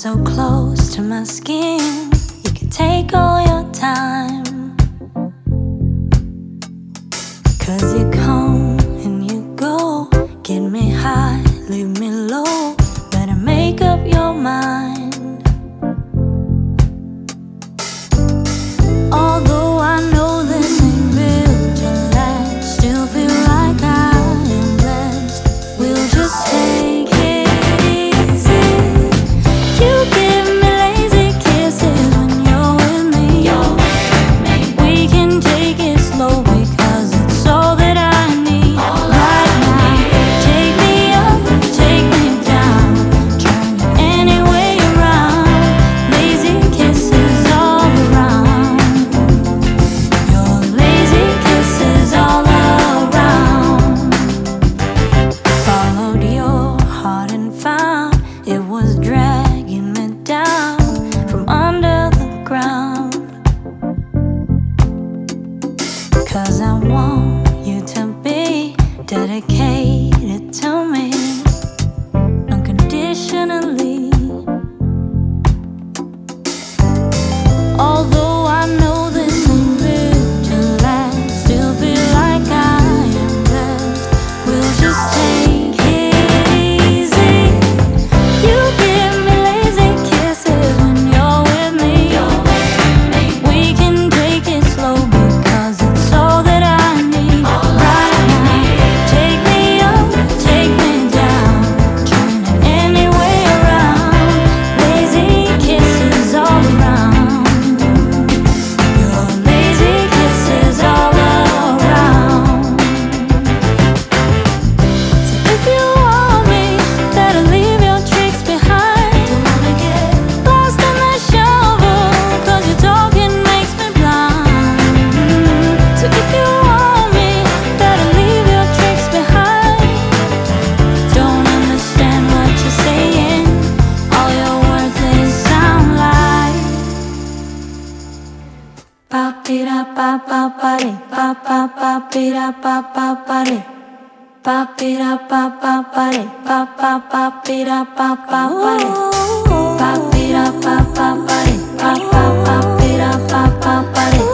so close to my skin. You can take all your time, 'cause you come and you go. Get me high, leave me low. Better make up your mind. Although I know this ain't built to last, still feel like I am blessed. We'll just take it easy. You give me lazy kisses when you're with me. We can take it slow because it's all that I need right now. Take me up, take me down, turn it any way around. Lazy kisses all around. Your lazy kisses all around. Followed your heart and found it was dragging me down from under the ground. 'Cause I want you to be dedicated to me unconditionally. Although I know this ain't built to last, still feel like I am blessed. We'll just take it easy. You give me lazy kisses when you're with me. We can take it slow because it's all that I need right now. Take me up, take me down, turn it any way around. Lazy kisses all around. Your lazy kisses all around. So if you want me, better leave your tricks behind. Don't wanna get lost in the shovel, 'cause your talking makes me blind. So if you want me, better leave your tricks behind. Don't understand what you're saying. All your words, they sound like pa-pee-da-pa-pa-pa-dee, pa-pa-pa-pee-da-pa-pa-pa-dee. Pa-pee-da-pa-pa-pa-dee, pa-pa-pa-pee-da-pa-pa-pa-dee. Pa-pee-da-pa-pa-pa-dee, pa-pa-pa-pee-da-pa-pa-pa-dee.